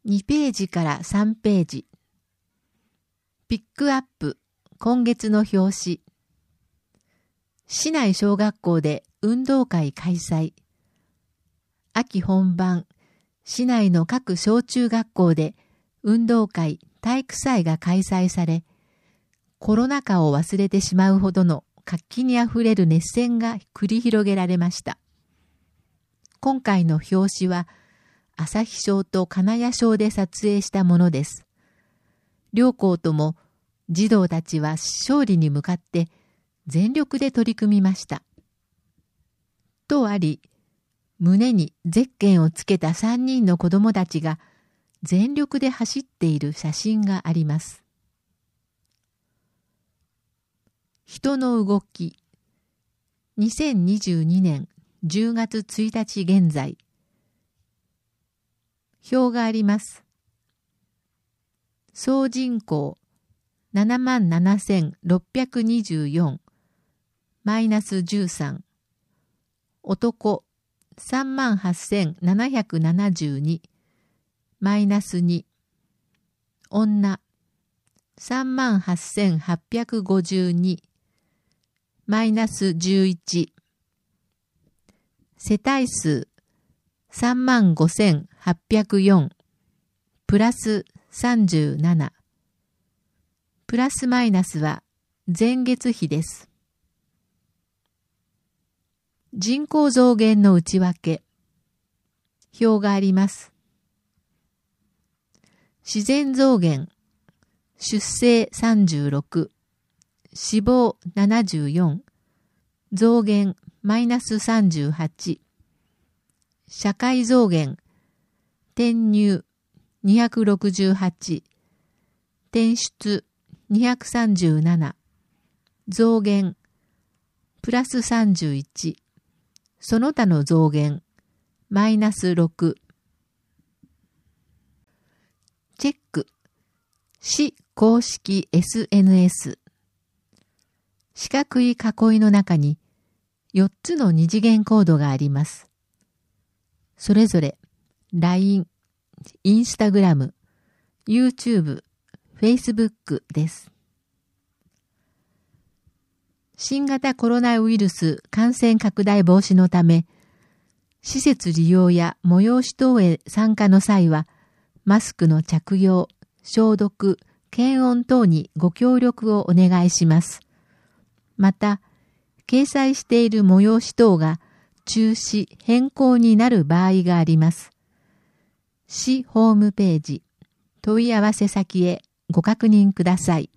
2ページから3ページ。ピックアップ、今月の表紙。市内小学校で運動会開催。秋本番、市内の各小中学校で運動会、体育祭が開催され、コロナ禍を忘れてしまうほどの活気にあふれる熱戦が繰り広げられました。今回の表紙は、朝日賞と金谷賞で撮影したものです。両校とも児童たちは勝利に向かって全力で取り組みました。とあり、胸にゼッケンをつけた3人の子供たちが全力で走っている写真があります。人の動き。2022年10月1日現在。表があります。総人口77,624マイナス13。男38,772マイナス2。女38,852マイナス11。世帯数35,804プラス37。プラスマイナスは前月比です。人口増減の内訳。表があります。自然増減。出生36。死亡74。増減マイナス38。社会増減。転入268。転出237。増減プラス31。その他の増減マイナス6。チェック。市公式 SNS。四角い囲いの中に4つの二次元コードがあります。それぞれ LINE、Instagram、YouTube、Facebook です。新型コロナウイルス感染拡大防止のため、施設利用や催し等へ参加の際は、マスクの着用、消毒、検温等にご協力をお願いします。また、掲載している催し等が中止・変更になる場合があります。市ホームページ、問い合わせ先へご確認ください。